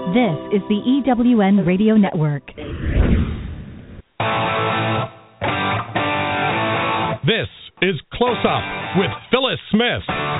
This is the EWN Radio Network. This is Close Up with Phyllis Smith.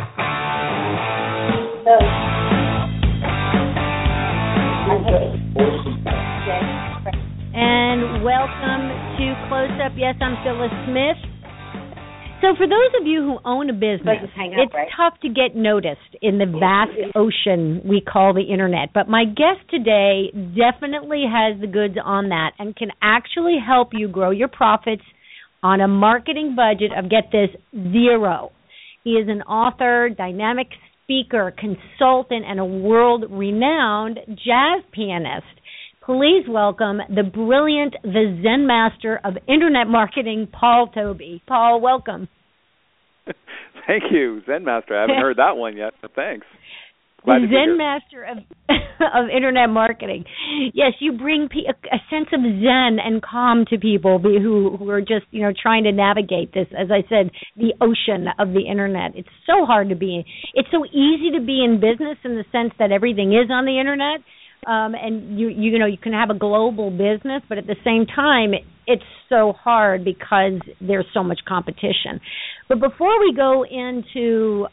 And welcome to Close Up. Yes, I'm Phyllis Smith. So for those of you who own a business, it's tough to get noticed in the vast ocean we call the Internet. But my guest today definitely has the goods on that and can actually help you grow your profits on a marketing budget of, get this, zero. He is an author, dynamic speaker, consultant, and a world-renowned jazz pianist. Please welcome the brilliant, the Zen master of Internet marketing, Paul Toby. Paul, welcome. Thank you, Zen master. I haven't heard that one yet, but thanks. Glad the Zen master of Internet marketing. Yes, you bring a sense of Zen and calm to people who are just, trying to navigate this, as I said, the ocean of the Internet. It's so hard to be in. It's so easy to be in business in the sense that everything is on the Internet. And you can have a global business, but at the same time, it's so hard because there's so much competition. But before we go into,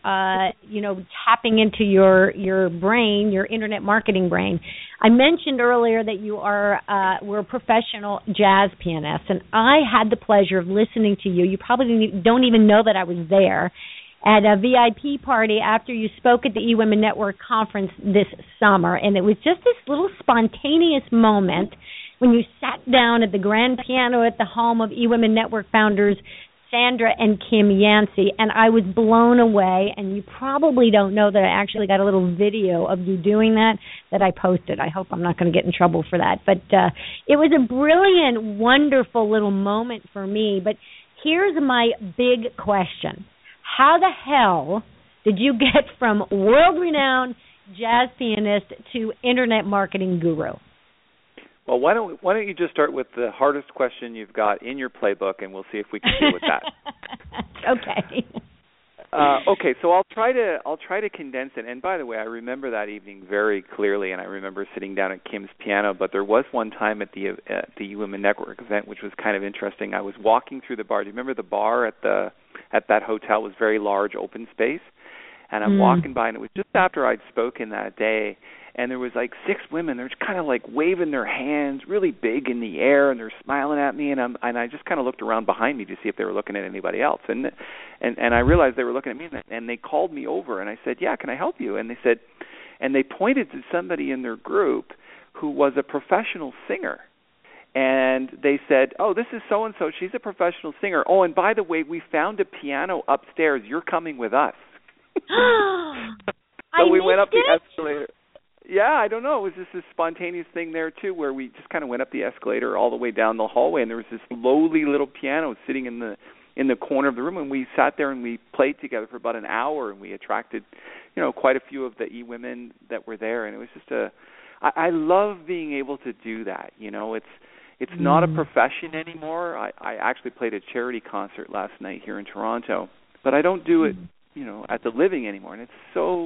tapping into your brain, your Internet marketing brain, I mentioned earlier that you were a professional jazz pianist, and I had the pleasure of listening to you. You probably don't even know that I was there at a VIP party after you spoke at the eWomen Network conference this summer. And it was just this little spontaneous moment when you sat down at the grand piano at the home of eWomen Network founders Sandra and Kim Yancey, and I was blown away. And you probably don't know that I actually got a little video of you doing that I posted. I hope I'm not going to get in trouble for that. But it was a brilliant, wonderful little moment for me. But here's my big question. How the hell did you get from world-renowned jazz pianist to Internet marketing guru? Well, why don't you just start with the hardest question you've got in your playbook, and we'll see if we can deal with that. Okay. Okay, so I'll try to condense it. And by the way, I remember that evening very clearly, and I remember sitting down at Kim's piano. But there was one time at the eWomen Network event, which was kind of interesting. I was walking through the bar. Do you remember the bar at that hotel? Was very large, open space, and I'm walking by, and it was just after I'd spoken that day. And there was like 6 women. They're just kind of like waving their hands really big in the air, and they're smiling at me. And I just kind of looked around behind me to see if they were looking at anybody else. And I realized they were looking at me, and they called me over. And I said, "Yeah, can I help you?" And they said, and they pointed to somebody in their group who was a professional singer. And they said, "Oh, this is so and so. She's a professional singer. Oh, and by the way, we found a piano upstairs. You're coming with us." So we went up the escalator. Yeah, I don't know. It was just this spontaneous thing there, too, where we just kind of went up the escalator all the way down the hallway, and there was this lowly little piano sitting in the corner of the room, and we sat there and we played together for about an hour, and we attracted, quite a few of the eWomen that were there, and it was just I love being able to do that. It's not a profession anymore. I actually played a charity concert last night here in Toronto, but I don't do it, at the living anymore, and it's so...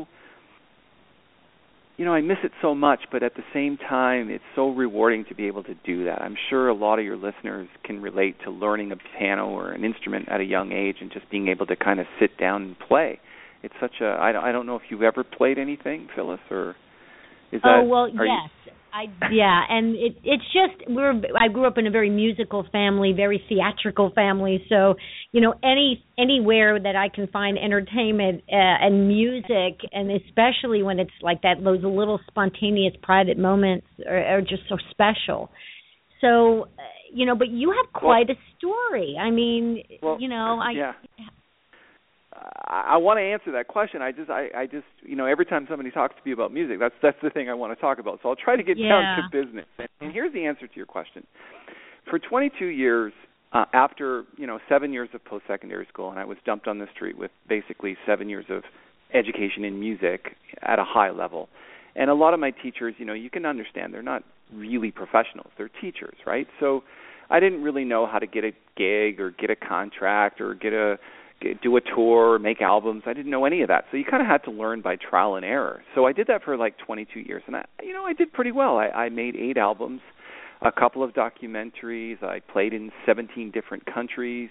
I miss it so much, but at the same time, it's so rewarding to be able to do that. I'm sure a lot of your listeners can relate to learning a piano or an instrument at a young age and just being able to kind of sit down and play. It's such a... I don't know if you've ever played anything, Phyllis, or is that... Oh, well, yes. And it's just, I grew up in a very musical family, very theatrical family, so, anywhere that I can find entertainment and music, and especially when it's like that, those little spontaneous private moments are just so special. So, but you have quite a story. I mean, Yeah. I want to answer that question. I just, every time somebody talks to me about music, that's the thing I want to talk about. So I'll try to get down to business. And here's the answer to your question. For 22 years, after 7 years of post-secondary school, and I was dumped on the street with basically 7 years of education in music at a high level. And a lot of my teachers, you can understand, they're not really professionals. They're teachers, right? So I didn't really know how to get a gig or get a contract or get a do a tour, make albums. I didn't know any of that. So you kind of had to learn by trial and error. So I did that for like 22 years, and I did pretty well. I made 8 albums, a couple of documentaries. I played in 17 different countries.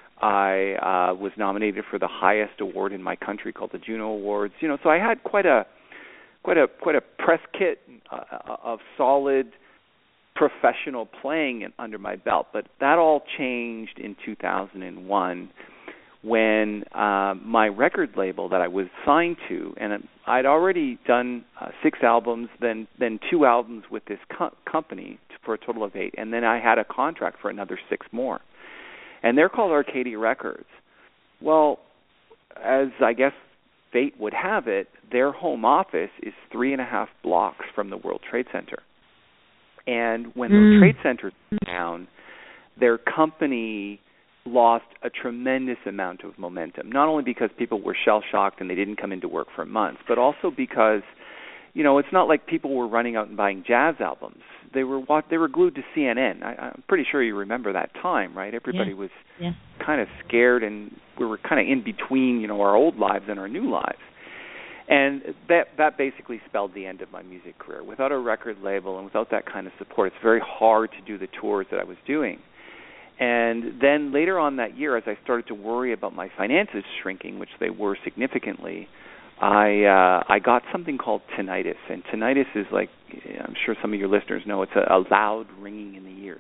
I was nominated for the highest award in my country called the Juno Awards. So I had quite a press kit of solid professional playing under my belt. But that all changed in 2001 when my record label that I was signed to, and I'd already done 6 albums, then 2 albums with this company for a total of 8, and then I had a contract for another 6 more. And they're called Arcadia Records. Well, as I guess fate would have it, their home office is 3.5 blocks from the World Trade Center. And when the Trade Center was down, their company lost a tremendous amount of momentum, not only because people were shell-shocked and they didn't come into work for months, but also because, it's not like people were running out and buying jazz albums. They were glued to CNN. I'm pretty sure you remember that time, right? Everybody was kind of scared, and we were kind of in between, our old lives and our new lives. And that basically spelled the end of my music career. Without a record label and without that kind of support, it's very hard to do the tours that I was doing. And then later on that year, as I started to worry about my finances shrinking, which they were significantly, I got something called tinnitus. And tinnitus is like, I'm sure some of your listeners know, it's a loud ringing in the ears.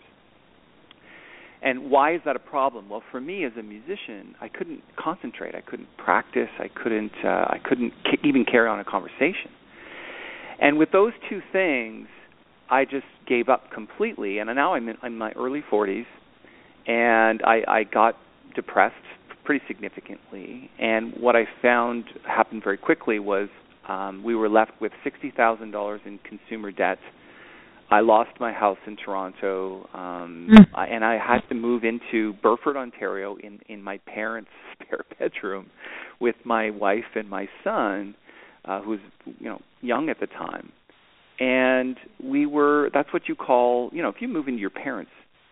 And why is that a problem? Well, for me as a musician, I couldn't concentrate. I couldn't practice. I couldn't even carry on a conversation. And with those 2 things, I just gave up completely. And now I'm in my early 40s, and I got depressed pretty significantly. And what I found happened very quickly was we were left with $60,000 in consumer debt. I lost my house in Toronto, and I had to move into Burford, Ontario, in my parents' spare bedroom with my wife and my son, who was young at the time. And that's what you call, if you move into your parents'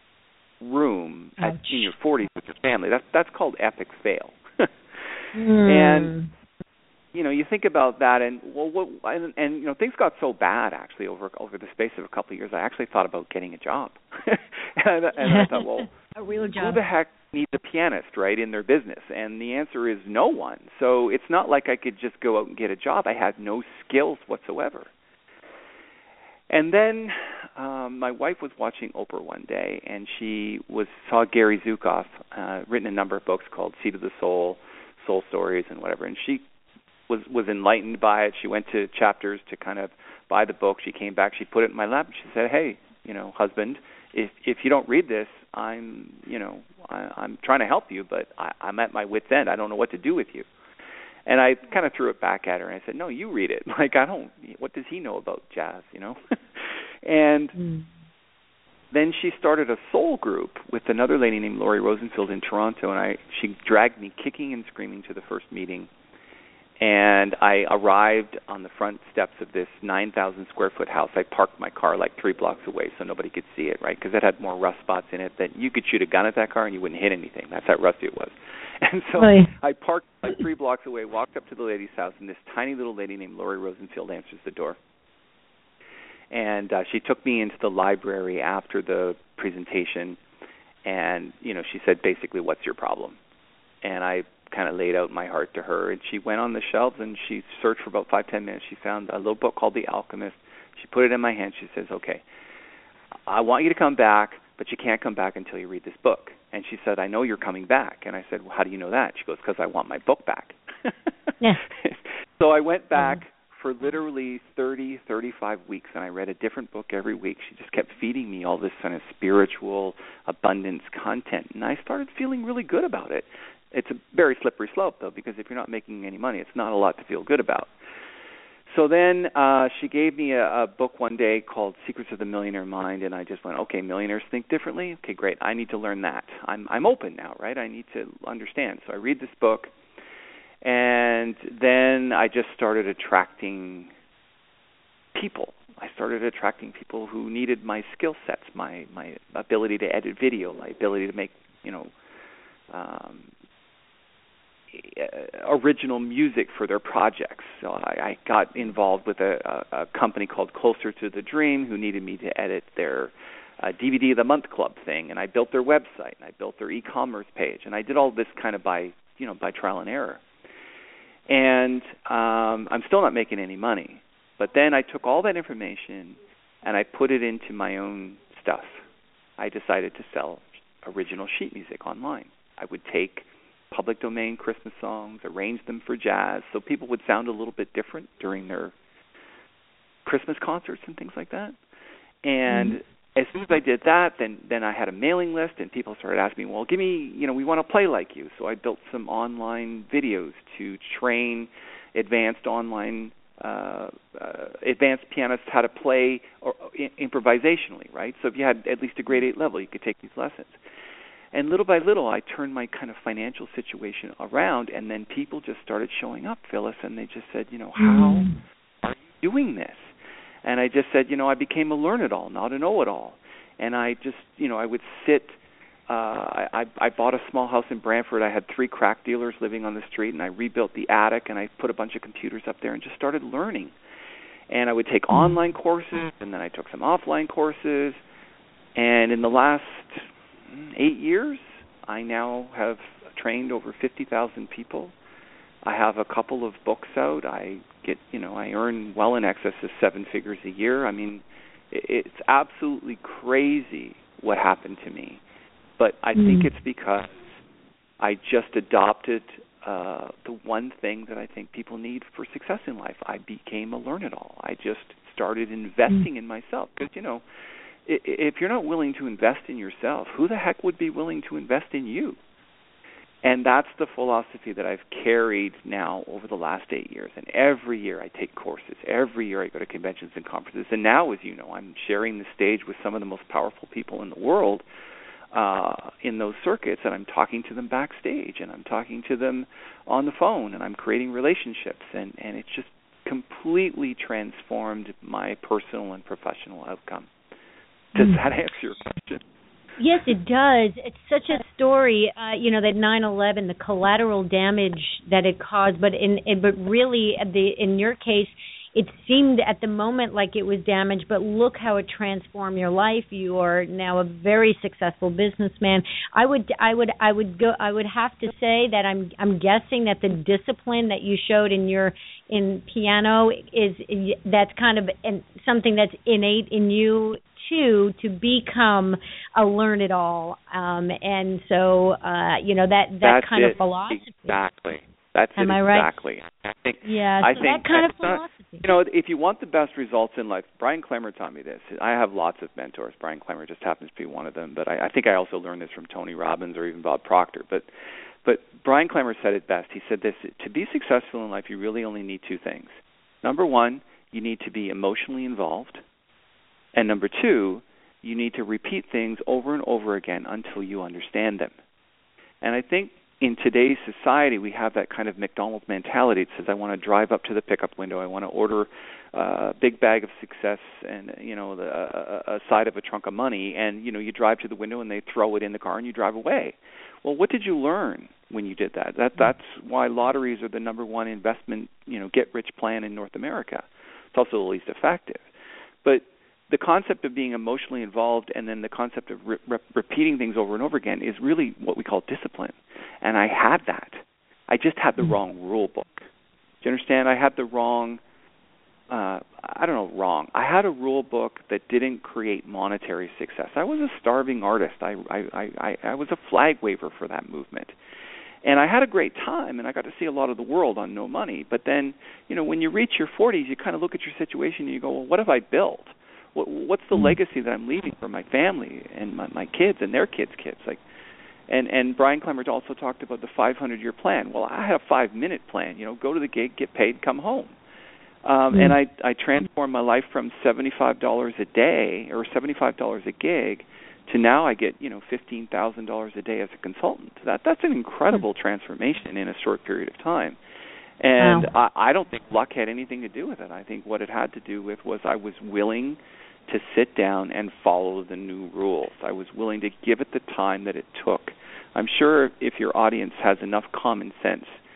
room in your 40s with your family, that's called epic fail. And you think about that, and things got so bad actually over the space of a couple of years. I actually thought about getting a job, and I thought, well, a real job. Who the heck needs a pianist, right, in their business? And the answer is no one. So it's not like I could just go out and get a job. I had no skills whatsoever. And then my wife was watching Oprah one day, and she saw Gary Zukav written a number of books called Seed of the Soul, Soul Stories, and whatever. And she was enlightened by it. She went to Chapters to kind of buy the book. She came back. She put it in my lap, and she said, "Hey, husband, if you don't read this, I'm trying to help you, but I'm at my wit's end. I don't know what to do with you." And I kind of threw it back at her, and I said, "No, you read it. Like, what does he know about jazz, And then she started a soul group with another lady named Laurie Rosenfield in Toronto, and she dragged me kicking and screaming to the first meeting. And I arrived on the front steps of this 9,000 square foot house. I parked my car like 3 blocks away so nobody could see it, right? Because it had more rust spots in it that you could shoot a gun at that car and you wouldn't hit anything. That's how rusty it was. And so I parked like 3 blocks away, walked up to the lady's house, and this tiny little lady named Laurie Rosenfield answers the door. And she took me into the library after the presentation, and, she said, basically, what's your problem? And I kind of laid out my heart to her, and she went on the shelves, and she searched for about 5-10 minutes. She found a little book called The Alchemist. She put it in my hand. She says, "Okay, I want you to come back, but you can't come back until you read this book." And she said, "I know you're coming back." And I said, "Well, how do you know that?" She goes, "Because I want my book back." Yeah. So I went back for literally 30, 35 weeks, and I read a different book every week. She just kept feeding me all this kind of spiritual abundance content, and I started feeling really good about it. It's a very slippery slope, though, because if you're not making any money, it's not a lot to feel good about. So then she gave me a book one day called Secrets of the Millionaire Mind, and I just went, okay, millionaires think differently? Okay, great. I need to learn that. I'm open now, right? I need to understand. So I read this book, and then I just started attracting people. I started attracting people who needed my skill sets, my ability to edit video, my ability to make, original music for their projects. So I got involved with a company called Closer to the Dream, who needed me to edit their DVD of the Month Club thing, and I built their website, and I built their e-commerce page, and I did all this kind of by trial and error. And I'm still not making any money. But then I took all that information and I put it into my own stuff. I decided to sell original sheet music online. I would take public domain Christmas songs, arrange them for jazz, so people would sound a little bit different during their Christmas concerts and things like that. And as soon as I did that, then I had a mailing list, and people started asking me, well, give me, we want to play like you. So I built some online videos to train advanced pianists how to play improvisationally, right? So if you had at least a grade 8 level, you could take these lessons. And little by little, I turned my kind of financial situation around, and then people just started showing up, Phyllis, and they just said, how are you doing this? And I just said, I became a learn-it-all, not a know-it-all. And I just, I would sit. I bought a small house in Brantford. I had 3 crack dealers living on the street, and I rebuilt the attic, and I put a bunch of computers up there and just started learning. And I would take online courses, and then I took some offline courses. And in the last 8 years, I now have trained over 50,000 people. I have a couple of books out. I earn well in excess of 7 figures a year. I mean, it's absolutely crazy what happened to me. But I think it's because I just adopted the one thing that I think people need for success in life. I became a learn-it-all. I just started investing in myself. Because, if you're not willing to invest in yourself, who the heck would be willing to invest in you? And that's the philosophy that I've carried now over the last 8 years. And every year I take courses. Every year I go to conventions and conferences. And now, as you know, I'm sharing the stage with some of the most powerful people in the world in those circuits. And I'm talking to them backstage. And I'm talking to them on the phone. And I'm creating relationships. And it's just completely transformed my personal and professional outcome. Does that answer your question? Yes, it does. It's such a story, that 9/11, the collateral damage that it caused. But really, in your case, it seemed at the moment like it was damaged. But look how it transformed your life. You are now a very successful businessman. I would have to say that I'm guessing that the discipline that you showed in piano that's kind of something that's innate in you to become a learn-it-all, and so that kind of philosophy. Exactly. That's Am it I right? exactly. I think that kind of philosophy. If you want the best results in life, Brian Clemmer taught me this. I have lots of mentors. Brian Clemmer just happens to be one of them, but I think I also learned this from Tony Robbins or even Bob Proctor. But Brian Clemmer said it best. He said this: to be successful in life, you really only need 2 things. Number 1, you need to be emotionally involved. And number 2, you need to repeat things over and over again until you understand them. And I think in today's society, we have that kind of McDonald's mentality. It says, I want to drive up to the pickup window. I want to order a big bag of success and, a side of a trunk of money. And, you drive to the window and they throw it in the car and you drive away. Well, what did you learn when you did that? That's why lotteries are the number 1 investment, get-rich plan in North America. It's also the least effective. But the concept of being emotionally involved and then the concept of repeating things over and over again is really what we call discipline. And I had that. I just had the wrong rule book. Do you understand? I had the wrong, I had a rule book that didn't create monetary success. I was a starving artist. I was a flag waver for that movement. And I had a great time, and I got to see a lot of the world on no money. But then, when you reach your 40s, you kind of look at your situation and you go, well, what have I built? What's the legacy that I'm leaving for my family and my kids and their kids' kids? And Brian Clemmer also talked about the 500-year plan. Well, I had a 5-minute plan. Go to the gig, get paid, come home. And I transformed my life from $75 a day or $75 a gig to now I get $15,000 a day as a consultant. That's an incredible transformation in a short period of time. And wow. I don't think luck had anything to do with it. I think what it had to do with was I was willing to sit down and follow the new rules. I was willing to give it the time that it took. I'm sure if your audience has enough common sense,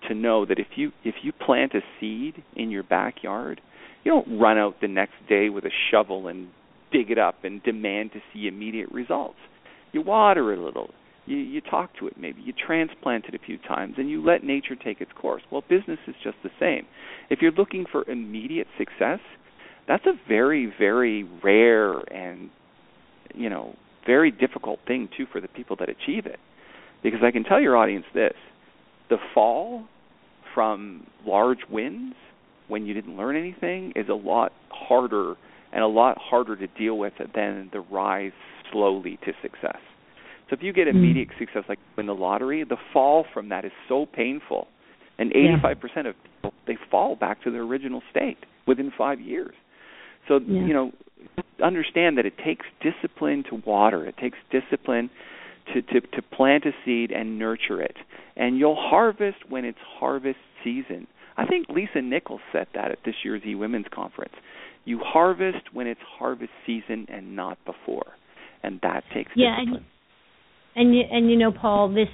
to know that if you plant a seed in your backyard, you don't run out the next day with a shovel and dig it up and demand to see immediate results. You water it a little. You talk to it maybe. You transplant it a few times, and you let nature take its course. Well, business is just the same. If you're looking for immediate success, that's a very, very rare and, very difficult thing, too, for the people that achieve it. Because I can tell your audience this. The fall from large wins when you didn't learn anything is a lot harder to deal with than the rise slowly to success. So if you get immediate success, like win the lottery, the fall from that is so painful. And 85% of people, they fall back to their original state within 5 years. So, understand that it takes discipline to water. It takes discipline to plant a seed and nurture it. And you'll harvest when it's harvest season. I think Lisa Nichols said that at this year's eWomen's Conference. You harvest when it's harvest season and not before. And that takes discipline. And Paul, this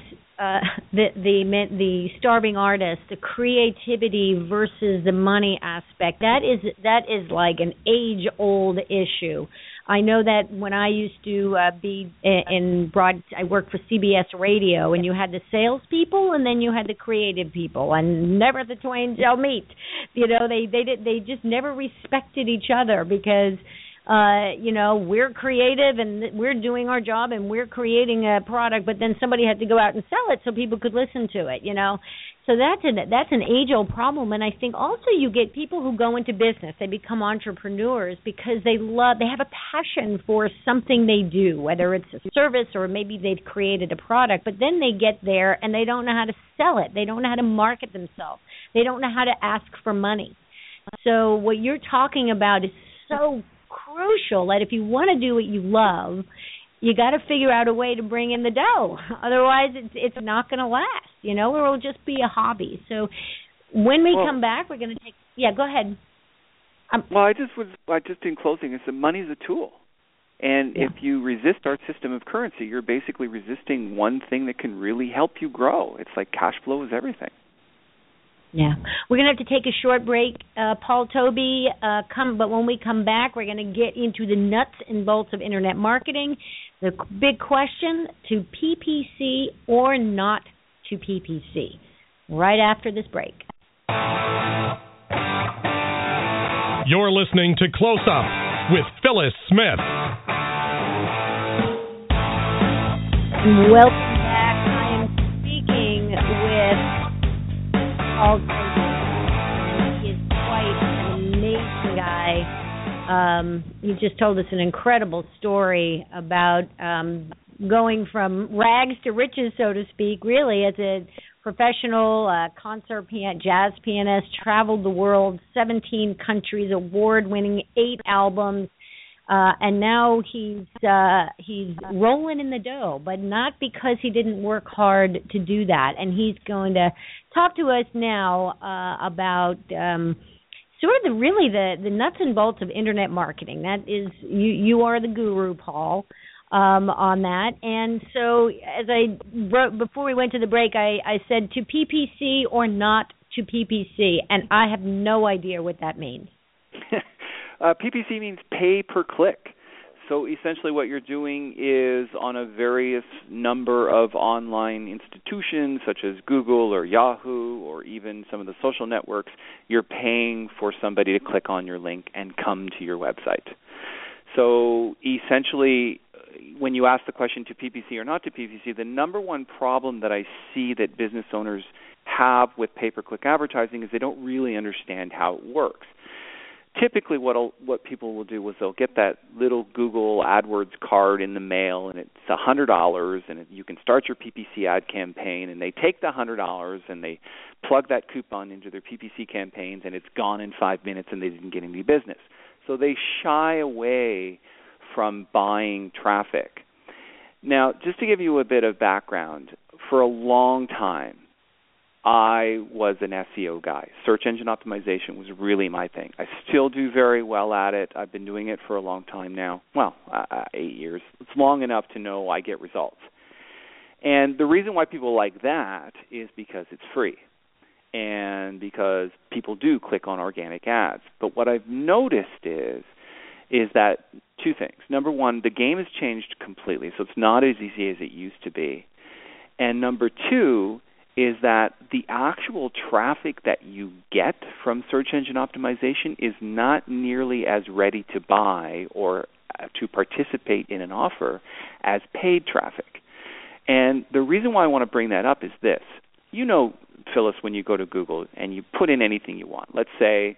the starving artist, the creativity versus the money aspect, that is like an age-old issue. I know that when I used to be I worked for CBS Radio, and you had the salespeople, and then you had the creative people, and never the twain shall meet. They just never respected each other because. We're creative and we're doing our job and we're creating a product, but then somebody had to go out and sell it so people could listen to it, So that's an age-old problem, and I think also you get people who go into business, they become entrepreneurs because they have a passion for something they do, whether it's a service or maybe they've created a product, but then they get there and they don't know how to sell it. They don't know how to market themselves. They don't know how to ask for money. So what you're talking about is so crucial that if you want to do what you love, you got to figure out a way to bring in the dough. Otherwise, it's not going to last, or it'll just be a hobby. So when we come back, we're going to take. Yeah, go ahead. I just in closing, I said money's a tool, and if you resist our system of currency, you're basically resisting one thing that can really help you grow. It's like cash flow is everything. Yeah. We're going to have to take a short break, Paul Toby, but when we come back, we're going to get into the nuts and bolts of Internet marketing, the big question, to PPC or not to PPC, right after this break. You're listening to Close Up with Phyllis Smith. Welcome back. I am speaking with Paul Toby. He is quite an amazing guy. He just told us an incredible story about going from rags to riches, so to speak, really, as a professional jazz pianist, traveled the world, 17 countries, award-winning 8 albums, and now he's rolling in the dough, but not because he didn't work hard to do that. And he's going to talk to us now about sort of the nuts and bolts of Internet marketing. That is, you are the guru, Paul, on that. And so as I wrote before we went to the break, I said to PPC or not to PPC, and I have no idea what that means. PPC means pay per click. So essentially what you're doing is on a various number of online institutions such as Google or Yahoo or even some of the social networks, you're paying for somebody to click on your link and come to your website. So essentially, when you ask the question to PPC or not to PPC, the number one problem that I see that business owners have with pay-per-click advertising is they don't really understand how it works. Typically what people will do is they'll get that little Google AdWords card in the mail, and it's $100, and you can start your PPC ad campaign, and they take the $100 and they plug that coupon into their PPC campaigns, and it's gone in 5 minutes, and they didn't get any business. So they shy away from buying traffic. Now, just to give you a bit of background, for a long time, I was an SEO guy. Search engine optimization was really my thing. I still do very well at it. I've been doing it for a long time now. 8 years. It's long enough to know I get results. And the reason why people like that is because it's free. and because people do click on organic ads. But what I've noticed is that two things. Number one, the game has changed completely, so it's not as easy as it used to be. And number two is that the actual traffic that you get from search engine optimization is not nearly as ready to buy or to participate in an offer as paid traffic. And the reason why I want to bring that up is this. You know, Phyllis, when you go to Google and you put in anything you want, let's say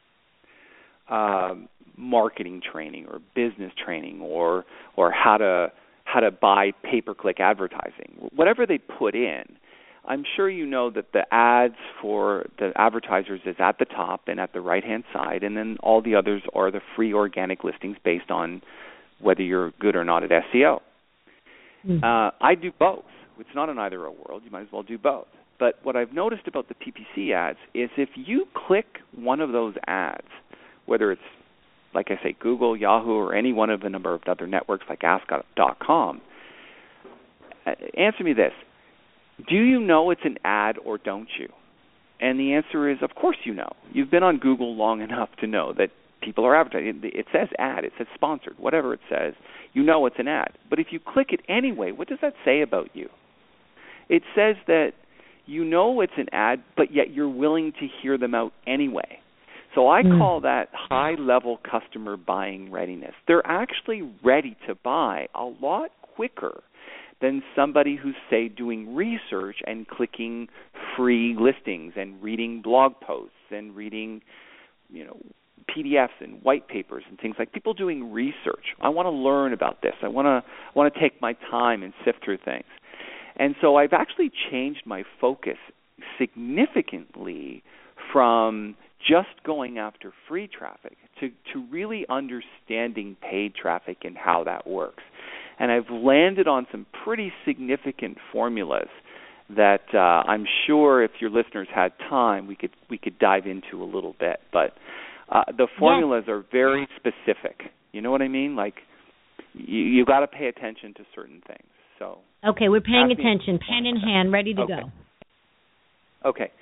marketing training or business training or how to buy pay-per-click advertising, whatever they put in, I'm sure you know that the ads for the advertisers is at the top and at the right-hand side, and then all the others are the free organic listings based on whether you're good or not at SEO. I do both. It's not an either-or world. You might as well do both. But what I've noticed about the PPC ads is if you click one of those ads, whether it's, like I say, Google, Yahoo, or any one of a number of other networks like Ask.com, answer me this. Do you know it's an ad or don't you? And the answer is, of course you know. You've been on Google long enough to know that people are advertising. It says ad, it says sponsored, whatever it says. You know it's an ad. But if you click it anyway, what does that say about you? It says that you know it's an ad, but yet you're willing to hear them out anyway. So I call that high-level customer buying readiness. They're actually ready to buy a lot quicker than somebody who's, say, doing research and clicking free listings and reading blog posts and reading, PDFs and white papers and things like people doing research. I want to learn about this. I want to take my time and sift through things. And so I've actually changed my focus significantly from just going after free traffic to really understanding paid traffic and how that works. And I've landed on some pretty significant formulas that I'm sure if your listeners had time, we could dive into a little bit. But the formulas are very specific. You know what I mean? Like you got to pay attention to certain things. So okay, we're paying attention, pen in hand, ready to go. Okay.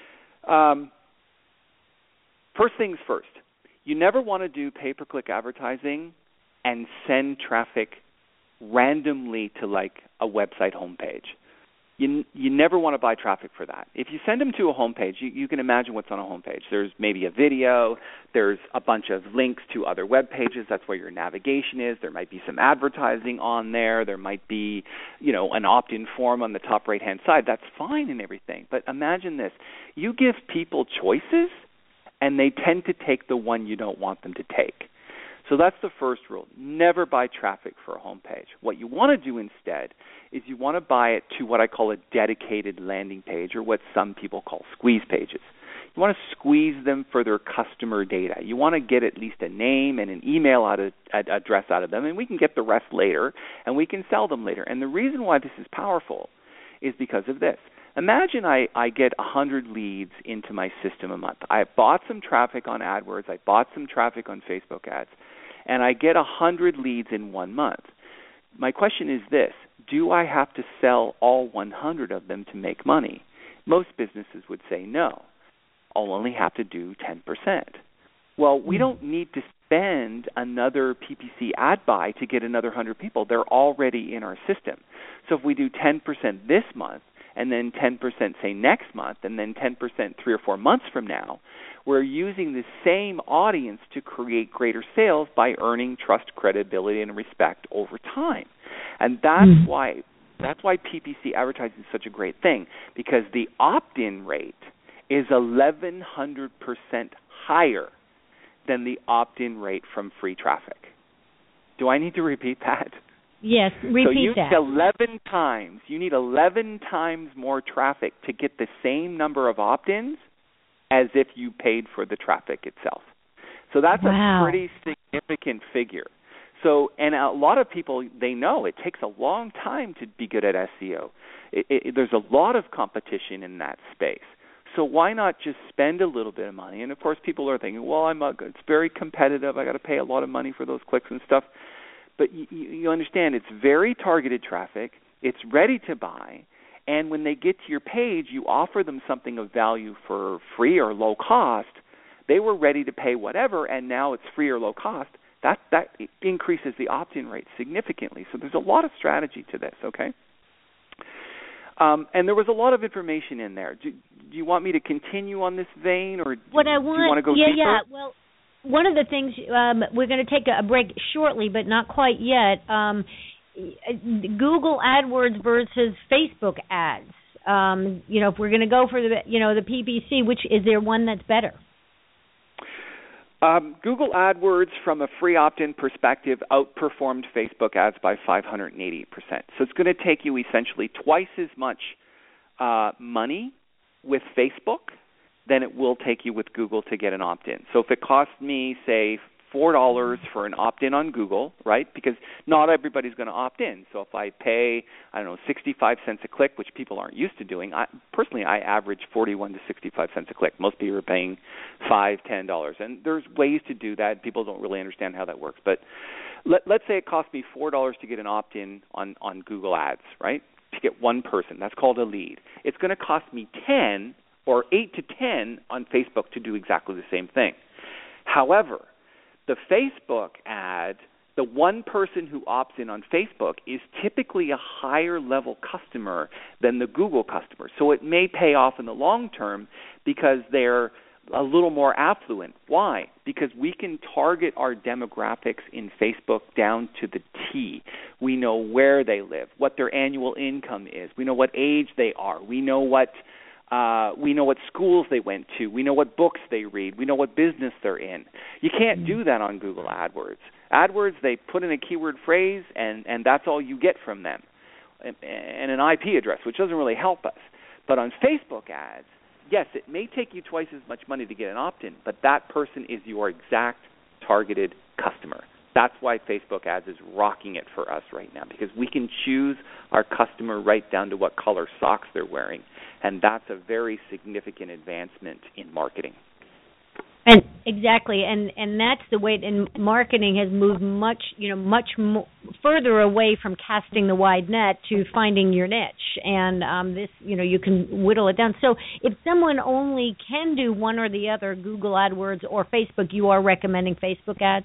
First things first. You never want to do pay-per-click advertising and send traffic randomly to like a website homepage. You never want to buy traffic for that. If you send them to a homepage, you can imagine what's on a homepage. There's maybe a video. There's a bunch of links to other web pages. That's where your navigation is. There might be some advertising on there. There might be, an opt-in form on the top right-hand side. That's fine and everything. But imagine this. You give people choices, and they tend to take the one you don't want them to take. So that's the first rule. Never buy traffic for a homepage. What you want to do instead is you want to buy it to what I call a dedicated landing page, or what some people call squeeze pages. You want to squeeze them for their customer data. You want to get at least a name and an email address out of them, and we can get the rest later, and we can sell them later. And the reason why this is powerful is because of this. Imagine I get 100 leads into my system a month. I bought some traffic on AdWords. I bought some traffic on Facebook ads. And I get 100 leads in 1 month. My question is this: do I have to sell all 100 of them to make money? Most businesses would say no. I'll only have to do 10%. Well, we don't need to spend another PPC ad buy to get another 100 people. They're already in our system. So if we do 10% this month, and then 10%, say, next month, and then 10% 3 or 4 months from now, we're using the same audience to create greater sales by earning trust, credibility, and respect over time. And that's why PPC advertising is such a great thing, because the opt-in rate is 1,100% higher than the opt-in rate from free traffic. Do I need to repeat that? Yes, repeat that. So you need 11 times more traffic to get the same number of opt-ins as if you paid for the traffic itself. So that's a pretty significant figure. So, and a lot of people, they know it takes a long time to be good at SEO. There's a lot of competition in that space. So why not just spend a little bit of money? And of course, people are thinking, well, it's very competitive. I got to pay a lot of money for those clicks and stuff. But you understand, it's very targeted traffic. It's ready to buy, And when they get to your page, you offer them something of value for free or low cost. They were ready to pay whatever, and now it's free or low cost. That increases the opt-in rate significantly. So there's a lot of strategy to this, okay? And there was a lot of information in there. Do you want me to continue on this vein, or do you want to go deeper? Yeah. Well, one of the things, we're going to take a break shortly, but not quite yet. Google AdWords versus Facebook ads. If we're going to go for the PPC, which is there one that's better? Google AdWords, from a free opt-in perspective, outperformed Facebook ads by 580%. So it's going to take you essentially twice as much money with Facebook than it will take you with Google to get an opt-in. So if it costs me, say, $4 for an opt-in on Google, right? Because not everybody's going to opt in. So if I pay, 65 cents a click, which people aren't used to doing, I average 41 to 65 cents a click. Most people are paying $5, $10. And there's ways to do that. People don't really understand how that works. But let's say it costs me $4 to get an opt-in on Google Ads, right? To get one person. That's called a lead. It's going to cost me 10 or 8 to 10 on Facebook to do exactly the same thing. However, the Facebook ad, the one person who opts in on Facebook is typically a higher level customer than the Google customer. So it may pay off in the long term because they're a little more affluent. Why? Because we can target our demographics in Facebook down to the T. We know where they live, what their annual income is. We know what age they are. We know what schools they went to. We know what books they read. We know what business they're in. You can't do that on Google AdWords. AdWords, they put in a keyword phrase, and that's all you get from them, and an IP address, which doesn't really help us. But on Facebook ads, yes, it may take you twice as much money to get an opt-in, but that person is your exact targeted customer. That's why Facebook ads is rocking it for us right now, because we can choose our customer right down to what color socks they're wearing, and that's a very significant advancement in marketing. And exactly, and that's the way. And marketing has moved much further away from casting the wide net to finding your niche. And this, you can whittle it down. So if someone only can do one or the other, Google AdWords or Facebook, you are recommending Facebook ads?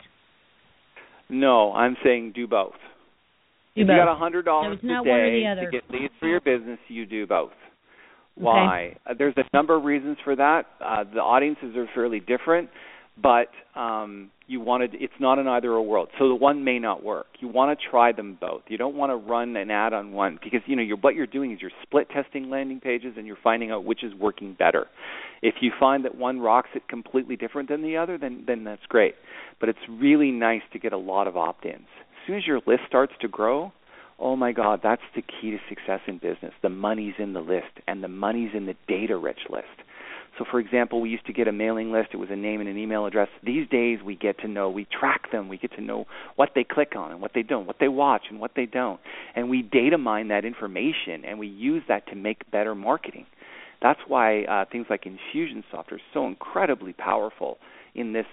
No, I'm saying do both. If you got $100 a day to get leads for your business, you do both. Why? Okay. There's a number of reasons for that. The audiences are fairly different, but it's not an either or world. So the one may not work. You want to try them both. You don't want to run an ad on one because what you're doing is you're split testing landing pages and you're finding out which is working better. If you find that one rocks it completely different than the other, then that's great. But it's really nice to get a lot of opt-ins. As soon as your list starts to grow, oh my God, that's the key to success in business. The money's in the list, and the money's in the data-rich list. So, for example, we used to get a mailing list. It was a name and an email address. These days we track them. We get to know what they click on and what they don't, what they watch and what they don't. And we data mine that information, and we use that to make better marketing. That's why things like Infusionsoft are so incredibly powerful in this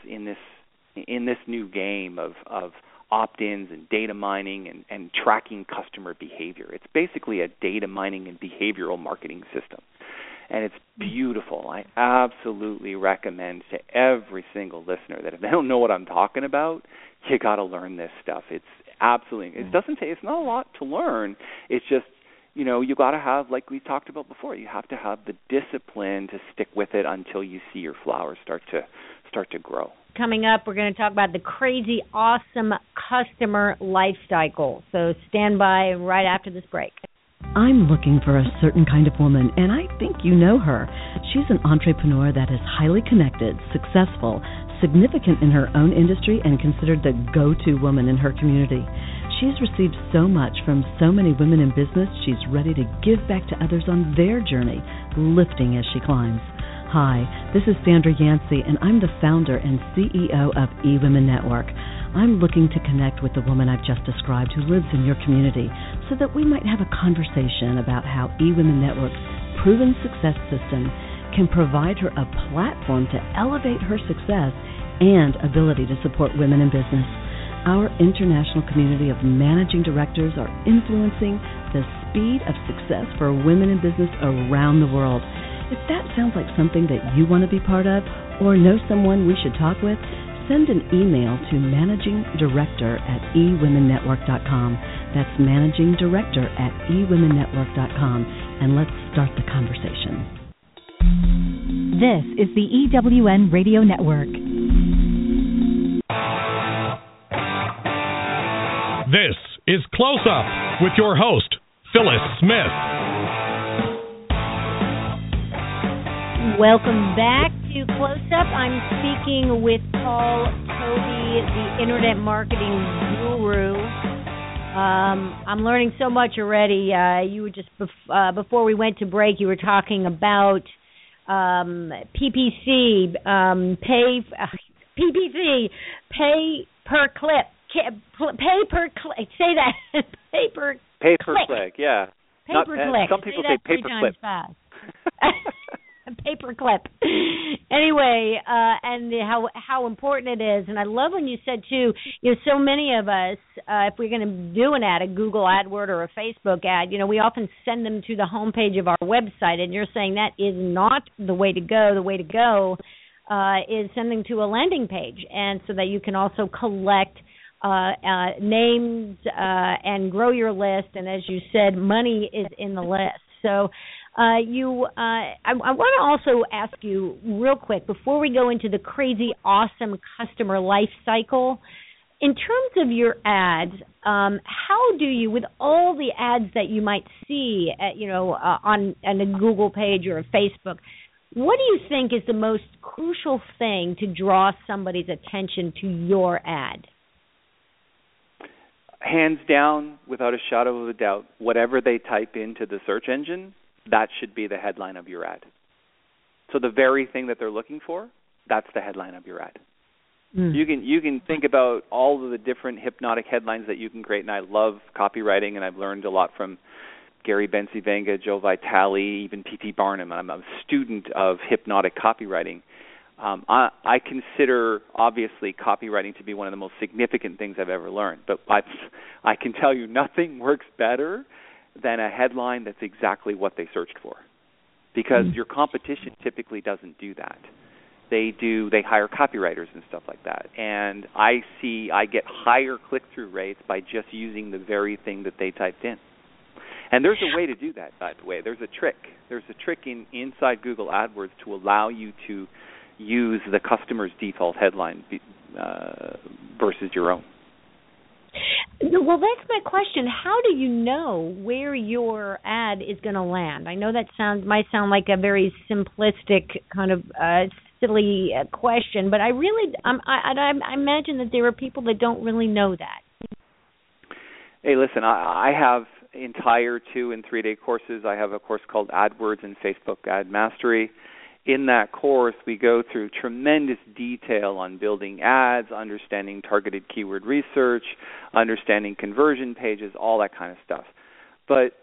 new game of opt-ins and data mining and tracking customer behavior. It's basically a data mining and behavioral marketing system. And it's beautiful. I absolutely recommend to every single listener that if they don't know what I'm talking about, you got to learn this stuff. It's absolutely, it's not a lot to learn. It's just, you got to have, like we talked about before, you have to have the discipline to stick with it until you see your flowers start to grow. Coming up, we're going to talk about the crazy, awesome customer life cycle. So stand by right after this break. I'm looking for a certain kind of woman, and I think you know her. She's an entrepreneur that is highly connected, successful, significant in her own industry, and considered the go-to woman in her community. She's received so much from so many women in business, she's ready to give back to others on their journey, lifting as she climbs. Hi, this is Sandra Yancey, and I'm the founder and CEO of eWomen Network. I'm looking to connect with the woman I've just described who lives in your community so that we might have a conversation about how eWomen Network's proven success system can provide her a platform to elevate her success and ability to support women in business. Our international community of managing directors are influencing the speed of success for women in business around the world. If that sounds like something that you want to be part of or know someone we should talk with, send an email to managingdirector@eWomenNetwork.com. That's managingdirector@eWomenNetwork.com, and let's start the conversation. This is the EWN Radio Network. This is Close Up with your host, Phyllis Smith. Welcome back to Close Up. I'm speaking with Paul Toby, the Internet Marketing Guru. I'm learning so much already. You were just before we went to break, you were talking about PPC, PPC, pay per click. Pay per click. Say that. Pay per click. Yeah. Pay per click. Some people say pay per clip. Paperclip. Anyway, and how important it is, and I love when you said too. So many of us, if we're going to do an ad, a Google AdWord or a Facebook ad, we often send them to the homepage of our website, and you're saying that is not the way to go. The way to go is sending to a landing page, and so that you can also collect names and grow your list. And as you said, money is in the list. So I want to also ask you real quick before we go into the crazy, awesome customer life cycle. In terms of your ads, how do you, with all the ads that you might see, on a Google page or a Facebook, what do you think is the most crucial thing to draw somebody's attention to your ad? Hands down, without a shadow of a doubt, whatever they type into the search engine, that should be the headline of your ad. So the very thing that they're looking for, that's the headline of your ad. You can think about all of the different hypnotic headlines that you can create, and I love copywriting, and I've learned a lot from Gary Bencivenga, Joe Vitale, even P.T. Barnum. I'm a student of hypnotic copywriting. I consider, obviously, copywriting to be one of the most significant things I've ever learned. But I can tell you nothing works better than a headline that's exactly what they searched for. Because your competition typically doesn't do that. They hire copywriters and stuff like that. And I get higher click-through rates by just using the very thing that they typed in. And there's a way to do that, by the way. There's a trick. There's a trick inside Google AdWords to allow you to use the customer's default headline versus your own. Well, that's my question. How do you know where your ad is going to land? I know that might sound like a very simplistic kind of silly question, but I imagine that there are people that don't really know that. Hey, listen, I have entire 2- and 3-day courses. I have a course called AdWords and Facebook Ad Mastery. In that course, we go through tremendous detail on building ads, understanding targeted keyword research, understanding conversion pages, all that kind of stuff. But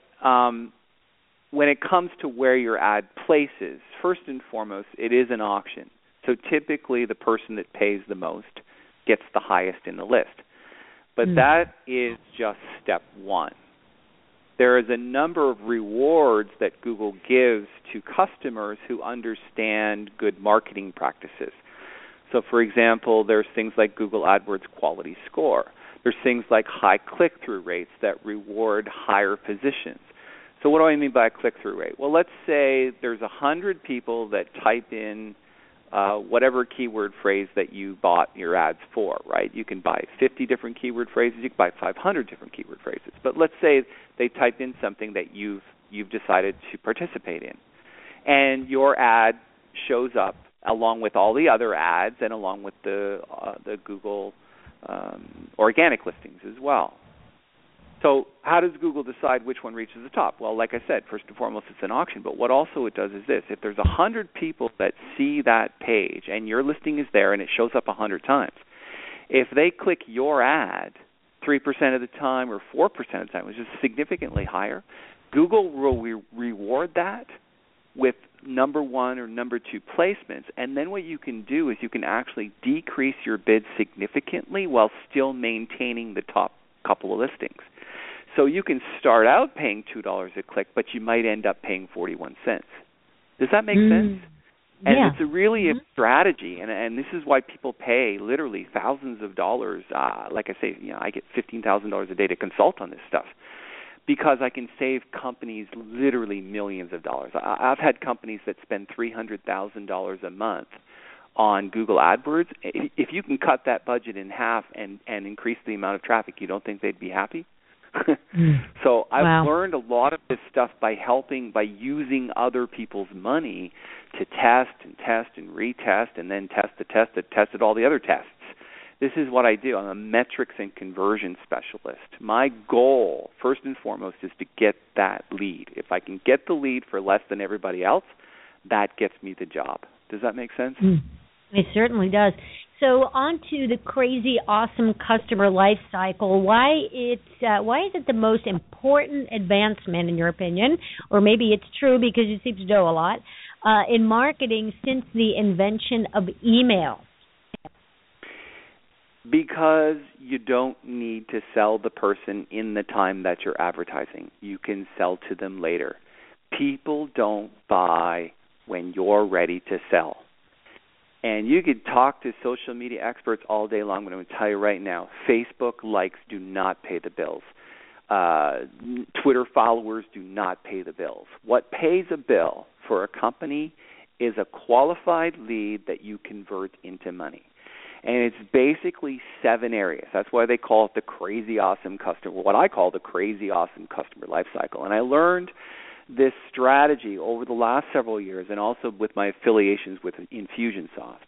when it comes to where your ad places, first and foremost, it is an auction. So typically the person that pays the most gets the highest in the list. But that is just step one. There is a number of rewards that Google gives to customers who understand good marketing practices. So, for example, there's things like Google AdWords Quality Score. There's things like high click-through rates that reward higher positions. So what do I mean by a click-through rate? Well, let's say there's 100 people that type in whatever keyword phrase that you bought your ads for, right? You can buy 50 different keyword phrases. You can buy 500 different keyword phrases. But let's say they type in something that you've decided to participate in, and your ad shows up along with all the other ads and along with the Google organic listings as well. So how does Google decide which one reaches the top? Well, like I said, first and foremost, it's an auction. But what also it does is this. If there's 100 people that see that page and your listing is there and it shows up 100 times, if they click your ad 3% of the time or 4% of the time, which is significantly higher, Google will reward that with number 1 or number 2 placements. And then what you can do is you can actually decrease your bid significantly while still maintaining the top couple of listings. So you can start out paying $2 a click, but you might end up paying 41 cents. Does that make sense? And yeah. it's really a strategy, and this is why people pay literally thousands of dollars. Like I say, I get $15,000 a day to consult on this stuff because I can save companies literally millions of dollars. I've had companies that spend $300,000 a month on Google AdWords. If you can cut that budget in half and increase the amount of traffic, you don't think they'd be happy? So I've learned a lot of this stuff by using other people's money to test and retest and then test the test that tested all the other tests. This is what I do. I'm a metrics and conversion specialist. My goal, first and foremost, is to get that lead. If I can get the lead for less than everybody else, that gets me the job. Does that make sense? It certainly does. So on to the crazy, awesome customer life cycle. Why is it the most important advancement, in your opinion, or maybe it's true because you seem to know a lot, in marketing since the invention of email? Because you don't need to sell the person in the time that you're advertising. You can sell to them later. People don't buy when you're ready to sell. And you could talk to social media experts all day long, but I'm going to tell you right now, Facebook likes do not pay the bills. Twitter followers do not pay the bills. What pays a bill for a company is a qualified lead that you convert into money. And it's basically 7 areas. That's why they call it the crazy awesome customer, what I call the crazy awesome customer life cycle. And I learned this strategy over the last several years and also with my affiliations with Infusionsoft.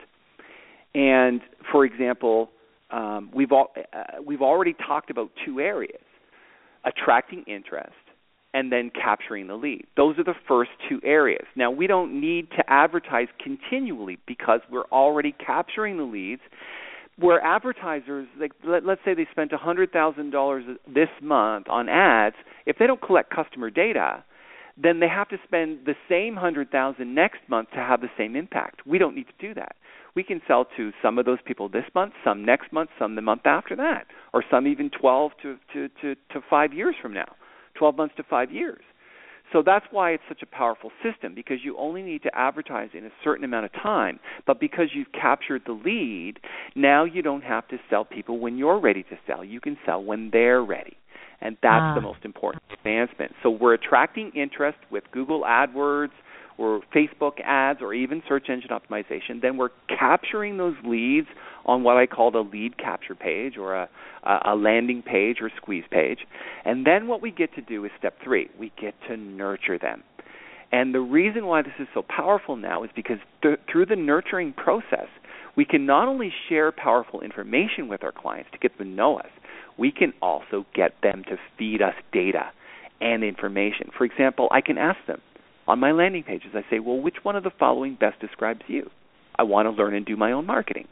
And, for example, we've already talked about 2 areas, attracting interest and then capturing the lead. Those are the first 2 areas. Now, we don't need to advertise continually because we're already capturing the leads. Where advertisers, let's say they spent $100,000 this month on ads, if they don't collect customer data, then they have to spend the same $100,000 next month to have the same impact. We don't need to do that. We can sell to some of those people this month, some next month, some the month after that, or some even 12 to 5 years from now, 12 months to 5 years. So that's why it's such a powerful system, because you only need to advertise in a certain amount of time, but because you've captured the lead, now you don't have to sell people when you're ready to sell. You can sell when they're ready. And that's the most important advancement. So we're attracting interest with Google AdWords or Facebook ads or even search engine optimization. Then we're capturing those leads on what I call the lead capture page or a landing page or squeeze page. And then what we get to do is step 3. We get to nurture them. And the reason why this is so powerful now is because through the nurturing process, we can not only share powerful information with our clients to get them to know us, we can also get them to feed us data and information. For example, I can ask them on my landing pages, I say, well, which one of the following best describes you? I want to learn and do my own marketing.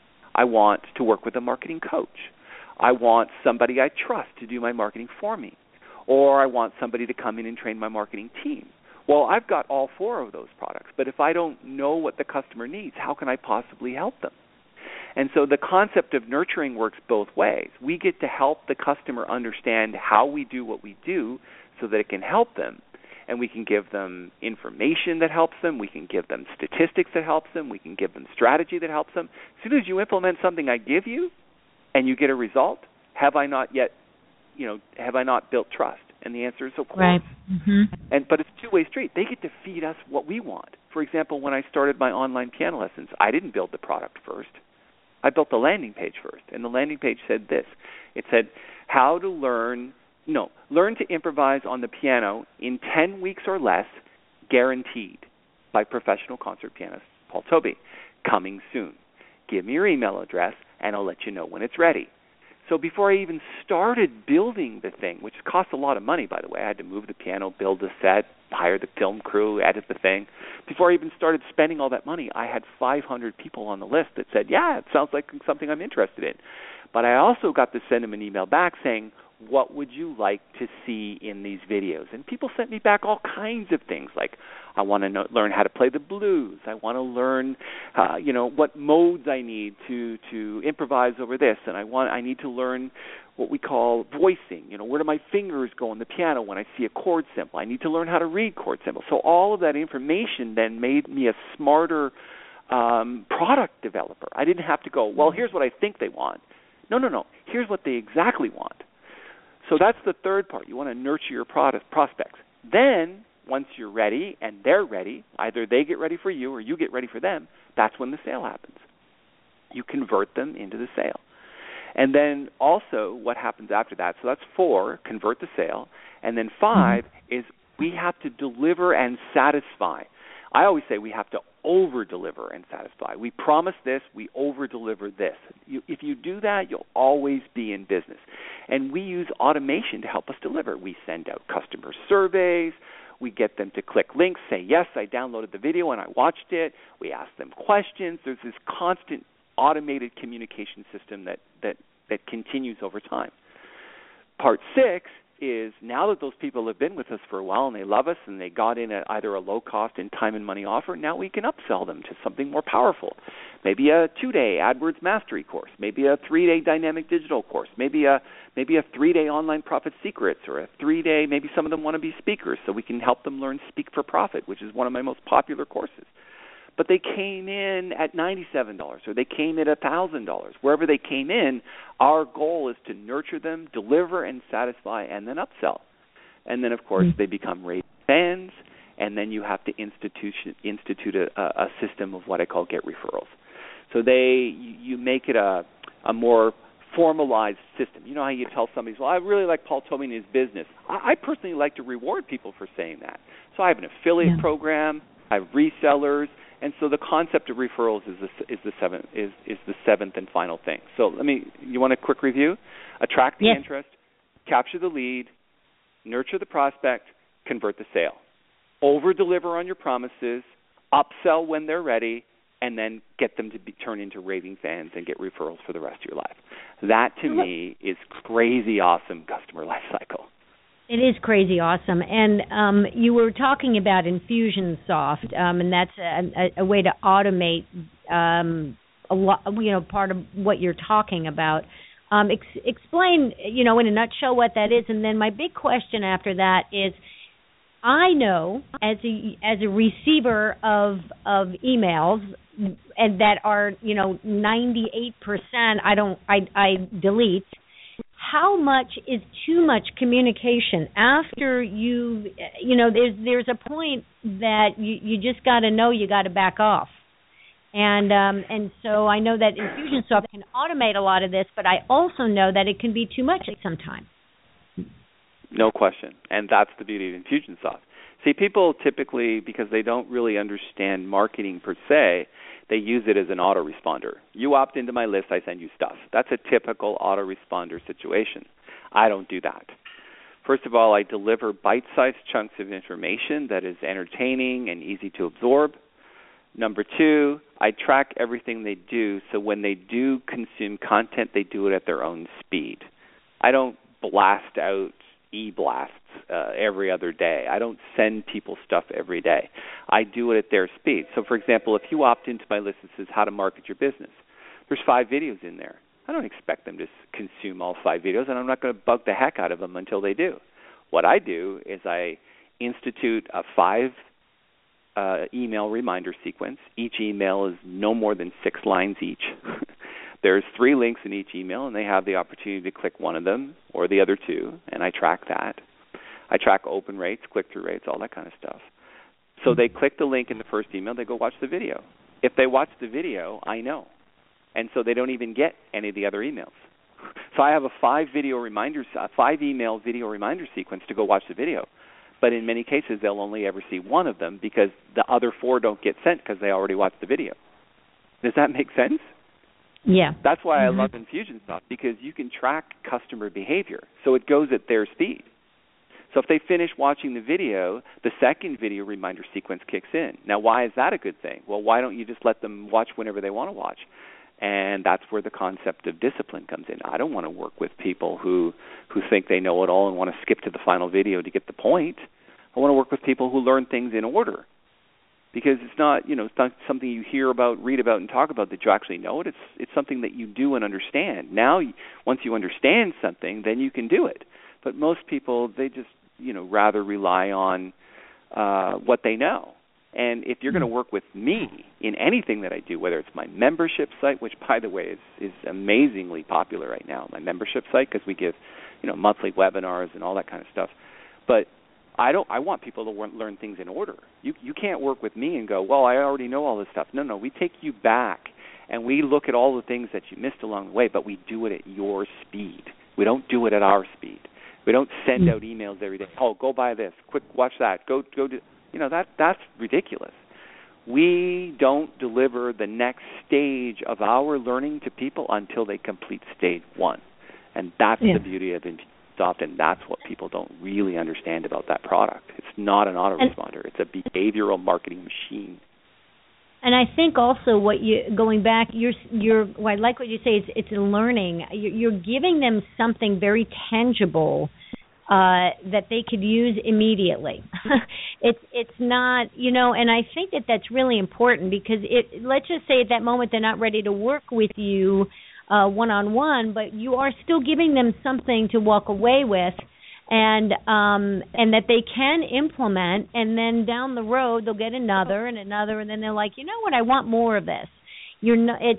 I want to work with a marketing coach. I want somebody I trust to do my marketing for me. Or I want somebody to come in and train my marketing team. Well, I've got all 4 of those products, but if I don't know what the customer needs, how can I possibly help them? And so the concept of nurturing works both ways. We get to help the customer understand how we do what we do so that it can help them. And we can give them information that helps them. We can give them statistics that helps them. We can give them strategy that helps them. As soon as you implement something I give you and you get a result, have I not built trust? And the answer is of course. Right. But it's a 2-way street. They get to feed us what we want. For example, when I started my online piano lessons, I didn't build the product first. I built the landing page first, and the landing page said this. It said, learn to improvise on the piano in 10 weeks or less, guaranteed, by professional concert pianist Paul Toby. Coming soon. Give me your email address, and I'll let you know when it's ready. So before I even started building the thing, which cost a lot of money, by the way, I had to move the piano, build the set, hire the film crew, edit the thing. Before I even started spending all that money, I had 500 people on the list that said, yeah, it sounds like something I'm interested in. But I also got to send them an email back saying, what would you like to see in these videos? And people sent me back all kinds of things, like I want to learn how to play the blues. I want to learn, what modes I need to improvise over this, and I need to learn what we call voicing. Where do my fingers go on the piano when I see a chord symbol? I need to learn how to read chord symbols. So all of that information then made me a smarter product developer. I didn't have to go, well, here's what I think they want. No. Here's what they exactly want. So that's the third part. You want to nurture your prospects. Then, once you're ready and they're ready, either they get ready for you or you get ready for them, that's when the sale happens. You convert them into the sale. And then also what happens after that, so that's 4, convert the sale. And then 5 is we have to deliver and satisfy. I always say we have to over-deliver and satisfy. We promise this, we over-deliver this. If you do that, you'll always be in business. And we use automation to help us deliver. We send out customer surveys. We get them to click links, say, yes, I downloaded the video and I watched it. We ask them questions. There's this constant automated communication system that continues over time. Part 6 is now that those people have been with us for a while and they love us and they got in at either a low-cost and time and money offer, now we can upsell them to something more powerful. Maybe a 2-day AdWords Mastery course, maybe a 3-day dynamic digital course, maybe a 3-day online profit secrets, or a 3-day, maybe some of them want to be speakers, so we can help them learn Speak for Profit, which is one of my most popular courses. But they came in at $97 or they came in at $1,000. Wherever they came in, our goal is to nurture them, deliver and satisfy, and then upsell. And then, of course, they become raving fans, and then you have to institute a system of what I call get referrals. So you make it a more formalized system. You know how you tell somebody, well, I really like Paul Toby and his business. I personally like to reward people for saying that. So I have an affiliate program, I have resellers. And so the concept of referrals is the seventh and final thing. So you want a quick review? Attract the interest, capture the lead, nurture the prospect, convert the sale. Over-deliver on your promises, upsell when they're ready, and then get them to turn into raving fans and get referrals for the rest of your life. That, to me, is crazy awesome customer life cycle. It is crazy awesome. And you were talking about Infusionsoft, and that's a way to automate a lot, part of what you're talking about. Explain, in a nutshell what that is. And then my big question after that is, I know as a receiver of emails and that are, 98% I delete. How much is too much communication? After there's a point that you just got to know you got to back off. And so I know that Infusionsoft can automate a lot of this, but I also know that it can be too much at some time. No question, and that's the beauty of Infusionsoft. See, people typically, because they don't really understand marketing per se, they use it as an autoresponder. You opt into my list, I send you stuff. That's a typical autoresponder situation. I don't do that. First of all, I deliver bite-sized chunks of information that is entertaining and easy to absorb. Number 2, I track everything they do, so when they do consume content, they do it at their own speed. I don't blast out e-blasts every other day. I don't send people stuff every day. I do it at their speed. So, for example, if you opt into my list that says how to market your business, there's 5 videos in there. I don't expect them to consume all 5 videos, and I'm not going to bug the heck out of them until they do. What I do is I institute a 5 email reminder sequence. Each email is no more than 6 lines each. There's 3 links in each email, and they have the opportunity to click one of them or the other 2, and I track that. I track open rates, click-through rates, all that kind of stuff. So they click the link in the first email, they go watch the video. If they watch the video, I know. And so they don't even get any of the other emails. So I have a 5 email video reminder sequence to go watch the video. But in many cases, they'll only ever see one of them because the other 4 don't get sent because they already watched the video. Does that make sense? Yeah. That's why I love Infusionsoft, because you can track customer behavior. So it goes at their speed. So if they finish watching the video, the second video reminder sequence kicks in. Now, why is that a good thing? Well, why don't you just let them watch whenever they want to watch? And that's where the concept of discipline comes in. I don't want to work with people who think they know it all and want to skip to the final video to get the point. I want to work with people who learn things in order. Because it's not something you hear about, read about, and talk about that you actually know it. It's something that you do and understand. Now, once you understand something, then you can do it. But most people, they just rather rely on what they know. And if you're going to work with me in anything that I do, whether it's my membership site, which by the way is amazingly popular right now, my membership site, because we give monthly webinars and all that kind of stuff. But I want people to learn things in order. You can't work with me and go, well, I already know all this stuff. No, we take you back and we look at all the things that you missed along the way, but we do it at your speed. We don't do it at our speed. We don't send out emails every day. Oh, go buy this. Quick, watch that. Go do. That's ridiculous. We don't deliver the next stage of our learning to people until they complete stage 1, and that's the beauty of Infusionsoft, and that's what people don't really understand about that product. It's not an autoresponder; it's a behavioral marketing machine. And I think also going back, I like what you say. It's a learning. You're giving them something very tangible that they could use immediately. It's not, and I think that's really important because let's just say at that moment they're not ready to work with you one-on-one, but you are still giving them something to walk away with, and that they can implement, and then down the road they'll get another and another, and then they're like, you know what, I want more of this. You're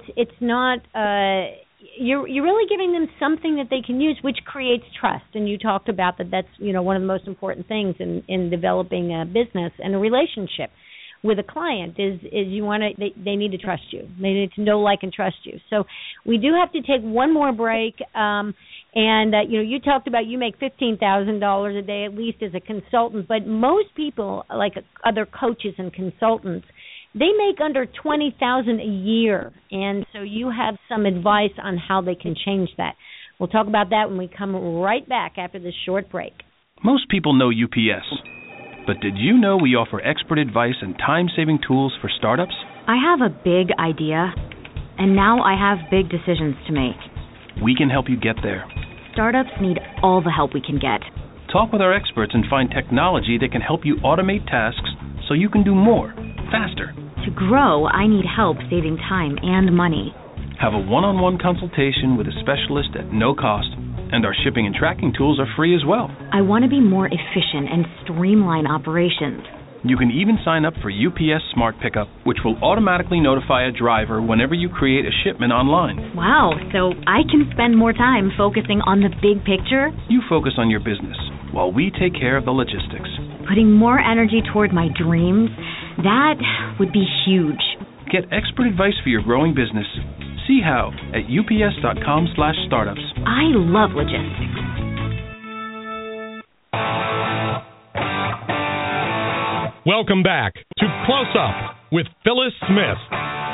really giving them something that they can use, which creates trust. And you talked about that's one of the most important things in developing a business and a relationship with a client is they need to trust you. They need to know, like, and trust you. So we do have to take one more break. You talked about you make $15,000 a day at least as a consultant, but most people, like other coaches and consultants, they make under $20,000 a year, and so you have some advice on how they can change that. We'll talk about that when we come right back after this short break. Most people know UPS, but did you know we offer expert advice and time-saving tools for startups? I have a big idea, and now I have big decisions to make. We can help you get there. Startups need all the help we can get. Talk with our experts and find technology that can help you automate tasks so you can do more, faster. To grow, I need help saving time and money. Have a one-on-one consultation with a specialist at no cost, and our shipping and tracking tools are free as well. I want to be more efficient and streamline operations. You can even sign up for UPS Smart Pickup, which will automatically notify a driver whenever you create a shipment online. Wow, so I can spend more time focusing on the big picture? You focus on your business, while we take care of the logistics. Putting more energy toward my dreams, that would be huge. Get expert advice for your growing business. See how at ups.com/startups. I love logistics. Welcome back to Close Up with Phyllis Smith.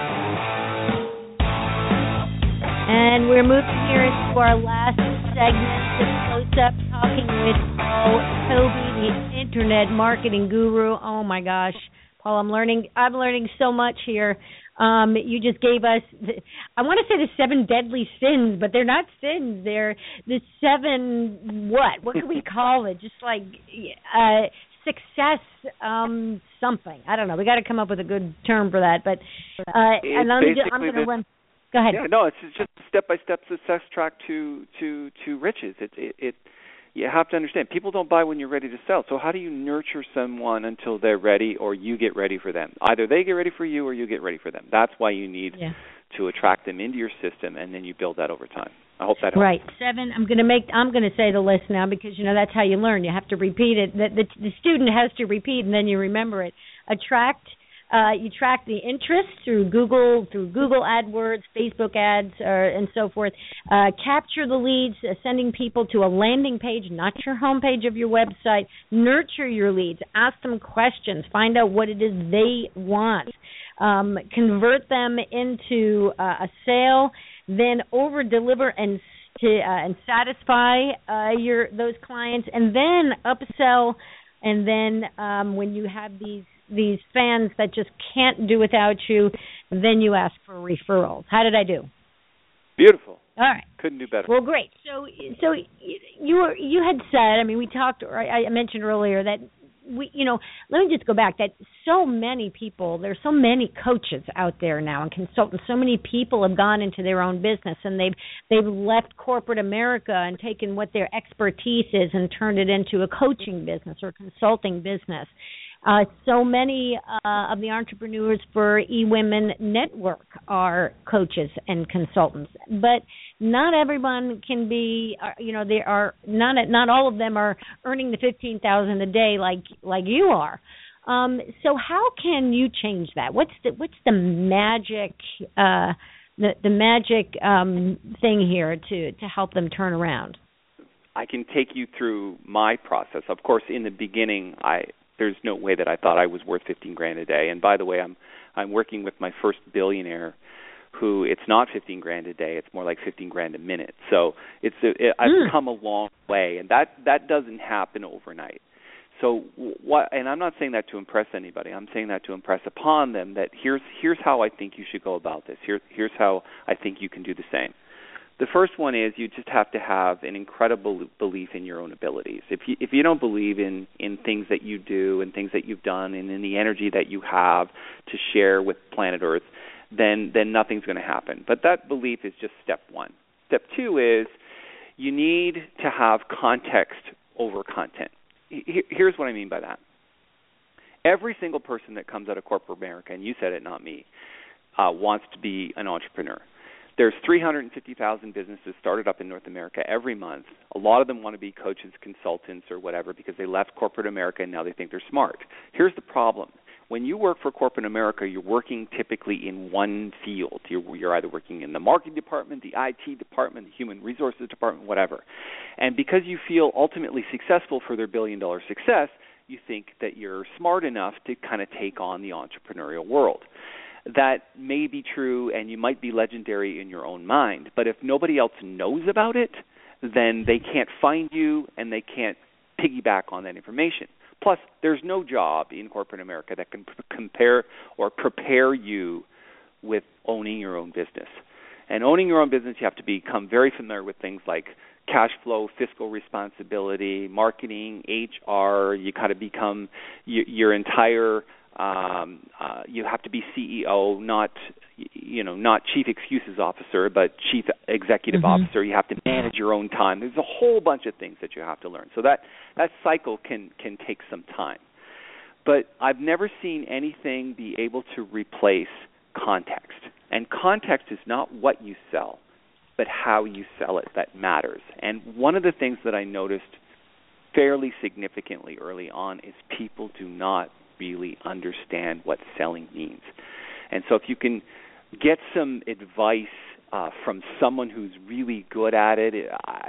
And we're moving here into our last segment of Close Up, talking with Paul Toby, the Internet Marketing Guru. Oh my gosh, Paul, I'm learning so much here. You just gave us, I want to say the 7 deadly sins, but they're not sins. They're the 7, what can we call it? Just like success something. I don't know. We got to come up with a good term for that. But and I'm going to run. Go ahead. Yeah, no, it's just a step-by-step success track to riches. You have to understand, people don't buy when you're ready to sell. So how do you nurture someone until they're ready, or you get ready for them? Either they get ready for you, or you get ready for them. That's why you need to attract them into your system, and then you build that over time. I hope that helps. Right. 7. I'm going to say the list now because that's how you learn. You have to repeat it. The student has to repeat, and then you remember it. Attract. You track the interest through Google AdWords, Facebook ads, and so forth. Capture the leads, sending people to a landing page, not your homepage of your website. Nurture your leads. Ask them questions. Find out what it is they want. Convert them into a sale. Then over-deliver and satisfy those clients, and then upsell. And then when you have these fans that just can't do without you, then you ask for referrals. How did I do? Beautiful. All right. Couldn't do better. Well, great. So you had said, I mean, we talked, or I mentioned earlier that let me just go back, that so many people, there's so many coaches out there now and consultants, so many people have gone into their own business and they've left corporate America and taken what their expertise is and turned it into a coaching business or consulting business. So many of the entrepreneurs for eWomen Network are coaches and consultants, but not everyone can be. They are not all of them are earning the $15,000 a day like you are. So how can you change that? What's the magic the magic thing here to help them turn around? I can take you through my process. Of course, in the beginning, there's no way that I thought I was worth $15,000 a day. And by the way, I'm working with my first billionaire, who it's not $15,000 a day; it's more like $15,000 a minute. So I've come a long way, and that doesn't happen overnight. So what? And I'm not saying that to impress anybody. I'm saying that to impress upon them that here's how I think you should go about this. Here's how I think you can do the same. The first one is you just have to have an incredible belief in your own abilities. If you don't believe in things that you do and things that you've done and in the energy that you have to share with planet Earth, then nothing's going to happen. But that belief is just step one. Step two is you need to have context over content. Here's what I mean by that. Every single person that comes out of corporate America, and you said it, not me, wants to be an entrepreneur. There's 350,000 businesses started up in North America every month. A lot of them want to be coaches, consultants, or whatever because they left corporate America and now they think they're smart. Here's the problem. When you work for corporate America, you're working typically in one field. You're either working in the marketing department, the IT department, the human resources department, whatever. And because you feel ultimately successful for their billion-dollar success, you think that you're smart enough to kind of take on the entrepreneurial world. That may be true, and you might be legendary in your own mind, but if nobody else knows about it, then they can't find you and they can't piggyback on that information. Plus, there's no job in corporate America that can compare or prepare you with owning your own business. And owning your own business, you have to become very familiar with things like cash flow, fiscal responsibility, marketing, HR. You kind of become your entire you have to be CEO, not chief excuses officer, but chief executive officer. You have to manage your own time. There's a whole bunch of things that you have to learn. So that cycle can take some time. But I've never seen anything be able to replace context. And context is not what you sell, but how you sell it that matters. And one of the things that I noticed fairly significantly early on is people do not really understand what selling means. And so if you can get some advice from someone who's really good at it,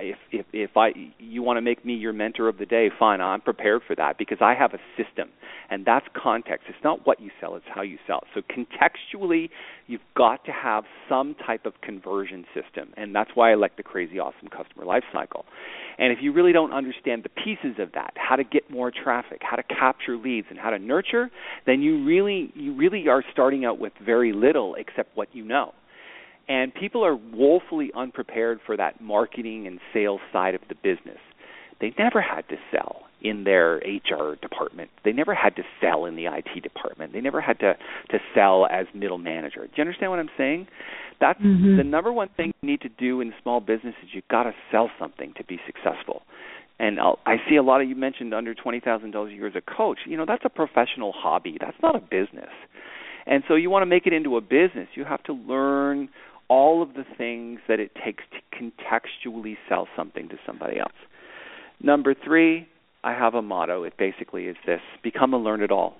if you want to make me your mentor of the day, fine, I'm prepared for that because I have a system, and that's context. It's not what you sell, it's how you sell. So contextually, you've got to have some type of conversion system, and that's why I like the Crazy Awesome Customer Life Cycle. And if you really don't understand the pieces of that, how to get more traffic, how to capture leads, and how to nurture, then you really are starting out with very little except what you know. And people are woefully unprepared for that marketing and sales side of the business. They never had to sell in their HR department. They never had to sell in the IT department. They never had to sell as middle manager. Do you understand what I'm saying? That's the number one thing you need to do in small business is you've got to sell something to be successful. And I see a lot of you mentioned under $20,000 a year as a coach. That's a professional hobby. That's not a business. And so you want to make it into a business. You have to learn all of the things that it takes to contextually sell something to somebody else. Number 3, I have a motto. It basically is this: become a learn-it-all.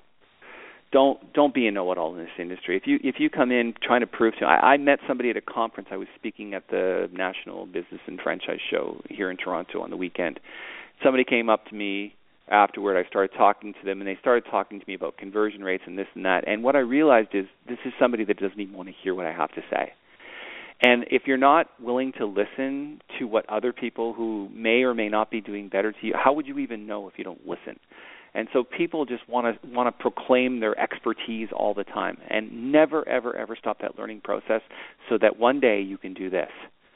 Don't be a know-it-all in this industry. If you come in trying to prove to I met somebody at a conference. I was speaking at the National Business and Franchise Show here in Toronto on the weekend. Somebody came up to me afterward. I started talking to them, and they started talking to me about conversion rates and this and that. And what I realized is this is somebody that doesn't even want to hear what I have to say. And if you're not willing to listen to what other people who may or may not be doing better to you, how would you even know if you don't listen? And so people just want to proclaim their expertise all the time and never, ever, ever stop that learning process so that one day you can do this.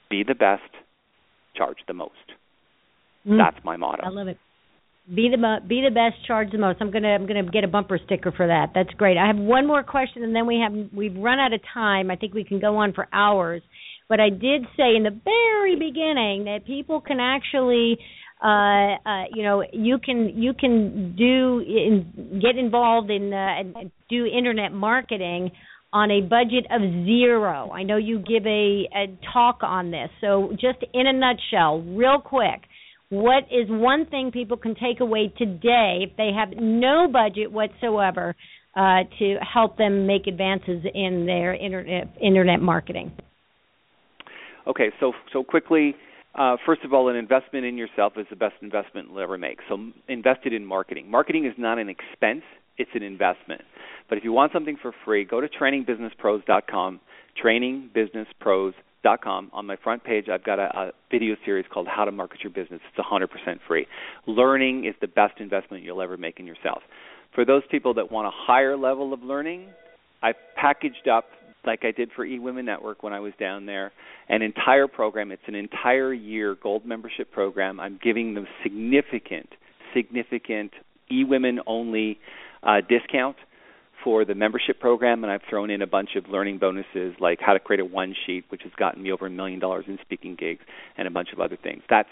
Be the best, charge the most. That's my motto. I love it. Be the best, charge the most. I'm gonna get a bumper sticker for that. That's great. I have one more question, and then we've run out of time. I think we can go on for hours. But I did say in the very beginning that people can actually, you can get involved in and do internet marketing on a budget of $0. I know you give a talk on this. So just in a nutshell, real quick, what is one thing people can take away today if they have no budget whatsoever to help them make advances in their internet marketing? Okay, so quickly, first of all, an investment in yourself is the best investment you'll ever make. So invested in marketing. Marketing is not an expense, it's an investment. But if you want something for free, go to trainingbusinesspros.com, trainingbusinesspros.com. On my front page, I've got a video series called How to Market Your Business. It's 100% free. Learning is the best investment you'll ever make in yourself. For those people that want a higher level of learning, I've packaged up, like I did for eWomen Network when I was down there, an entire program. It's an entire year gold membership program. I'm giving them significant eWomen-only discount for the membership program, and I've thrown in a bunch of learning bonuses like how to create a one-sheet, which has gotten me over $1 million in speaking gigs, and a bunch of other things. That's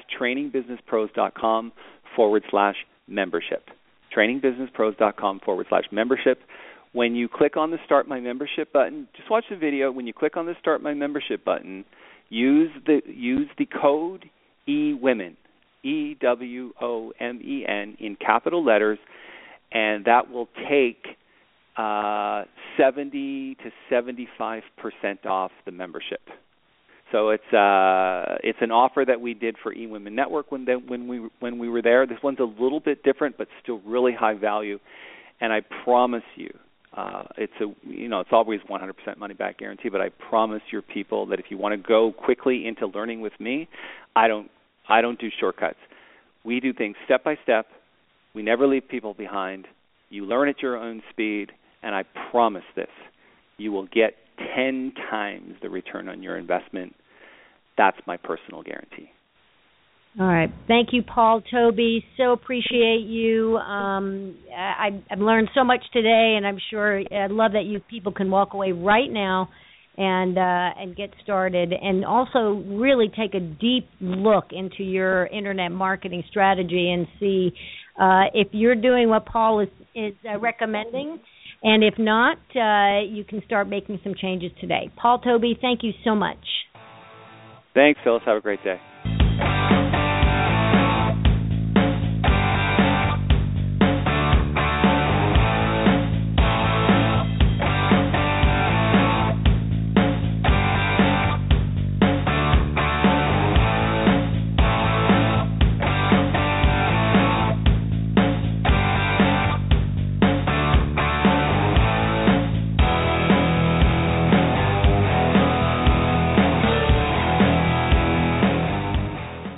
trainingbusinesspros.com/membership. trainingbusinesspros.com/membership. When you click on the Start My Membership button, just watch the video. When you click on the Start My Membership button, use the code eWomen, EWOMEN, in capital letters, and that will take 70 to 75% off the membership. So it's an offer that we did for eWomen Network when we were there. This one's a little bit different, but still really high value. And I promise you, it's always 100% money back guarantee. But I promise your people that if you want to go quickly into learning with me, I don't do shortcuts. We do things step by step. We never leave people behind. You learn at your own speed, and I promise this: you will get 10 times the return on your investment. That's my personal guarantee. All right. Thank you, Paul Toby. So appreciate you. I've learned so much today, and I'm sure I love that you people can walk away right now and get started, and also really take a deep look into your internet marketing strategy and see if you're doing what Paul is recommending. And if not, you can start making some changes today. Paul Toby, thank you so much. Thanks, Phyllis. Have a great day.